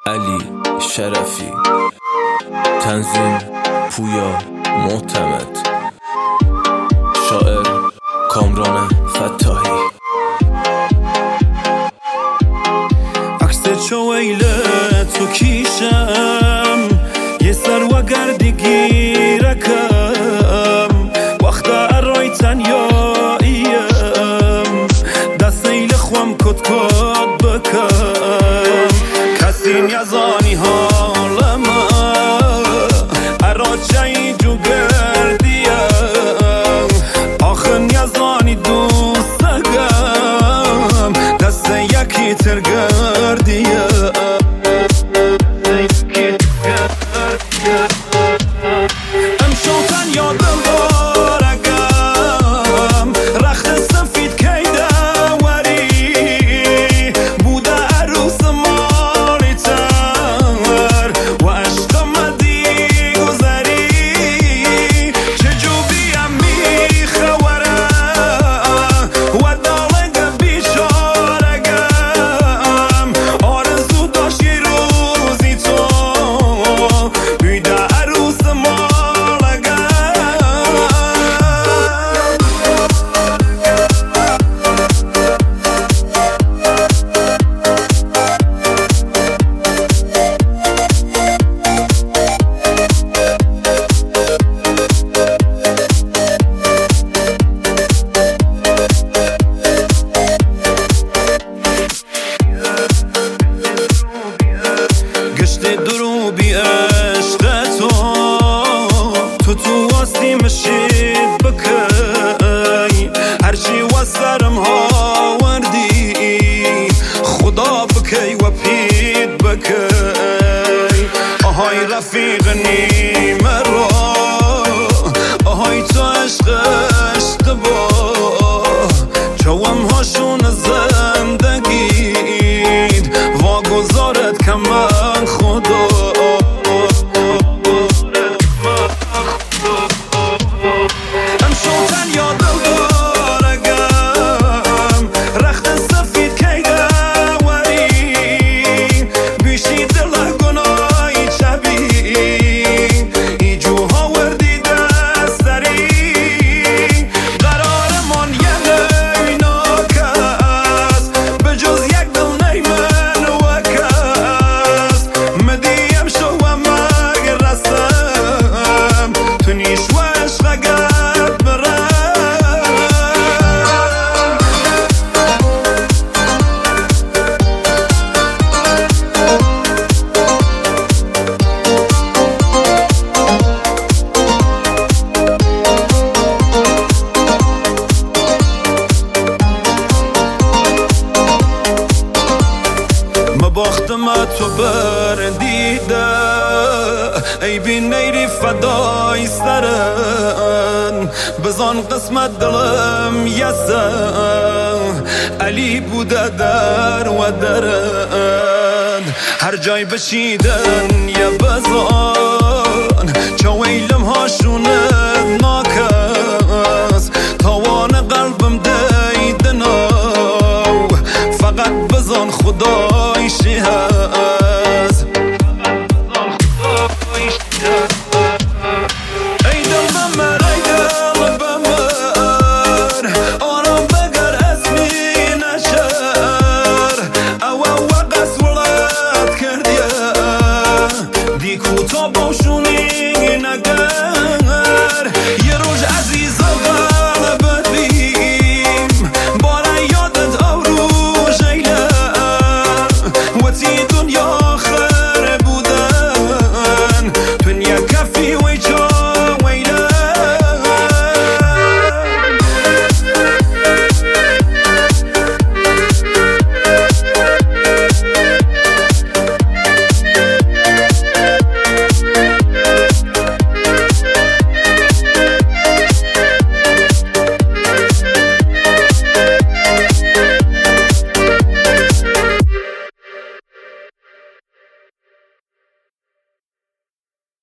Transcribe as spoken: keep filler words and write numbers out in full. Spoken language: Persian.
علی شرفی، تنظیم پویا معتمد، شاعر کامران فتاحی. عکس چویل تو کیشم یه سر و گردی گیرکم وقت ارای تنیاییم دست ایل خوام کت کت بکم کسی نیازانی حالما ارا چایی جو گردیم آخر نیازانی دوست دگم دست یکی تر گردیم امشوتن یادم بارگم رخت سفید که دوری بوده عروس مالی تر و عشق مدی گذری چجو بیم میخوره و دالگ بیشارگم آرزو داشتی روزی تو بیده عروس گشت درو بی عشق تو تو تو واستی مشید بکی هرچی و سرم ها وردی خدا بکی و پید بکی آهای رفیق نیمه را آهای تو عشق اشتباه چوام هاشون زندگید واگذارت کمن خدا امشوتن یادم بارگم رخت سفید که دوری بیشی دل گناهی چبی ای جوها وردی دستری قرارمان یه نیناک است به جز یک دل نیمن و کس مدیم شو و مگر رسم تو نیش و عشق گرد برم باختم تو بردیده ای بی نیری فدای سرن بزان قسمت دلم یسن علی بوده در و درن هر جای بشیدن یا بزان چویلم هاشونت ناکس تاوان قلبم دیدنو فقط بزان خدای شهر